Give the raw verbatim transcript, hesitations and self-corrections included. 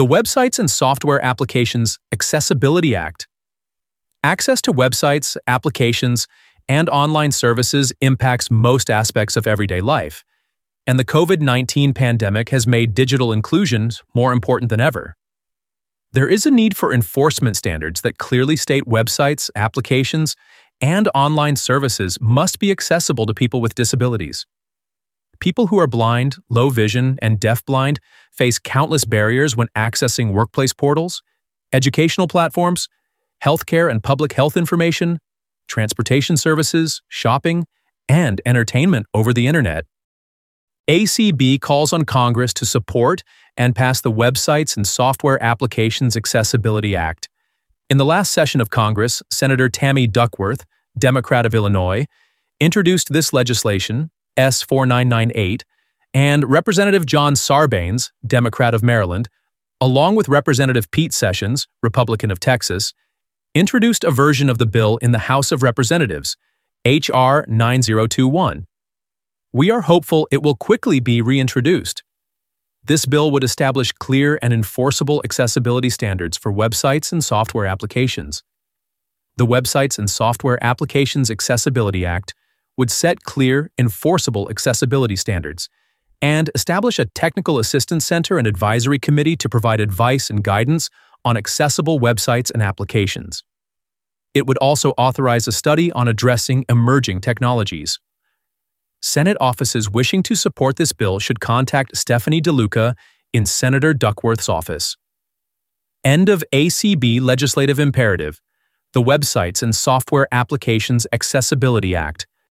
The Websites and Software Applications Accessibility Act. Access to websites, applications, and online services impacts most aspects of everyday life, and the COVID nineteen pandemic has made digital inclusion more important than ever. There is a need for enforcement standards that clearly state websites, applications, and online services must be accessible to people with disabilities. People who are blind, low vision, and deafblind face countless barriers when accessing workplace portals, educational platforms, healthcare and public health information, transportation services, shopping, and entertainment over the internet. A C B calls on Congress to support and pass the Websites and Software Applications Accessibility Act. In the last session of Congress, Senator Tammy Duckworth, Democrat of Illinois, introduced this legislation, S four nine nine eight, and Representative John Sarbanes, Democrat of Maryland, along with Representative Pete Sessions, Republican of Texas, introduced a version of the bill in the House of Representatives, H R nine zero two one. We are hopeful it will quickly be reintroduced. This bill would establish clear and enforceable accessibility standards for websites and software applications. The Websites and Software Applications Accessibility Act would set clear, enforceable accessibility standards and establish a technical assistance center and advisory committee to provide advice and guidance on accessible websites and applications. It would also authorize a study on addressing emerging technologies. Senate offices wishing to support this bill should contact Stephanie DeLuca in Senator Duckworth's office. End of A C B Legislative Imperative, the Websites and Software Applications Accessibility Act.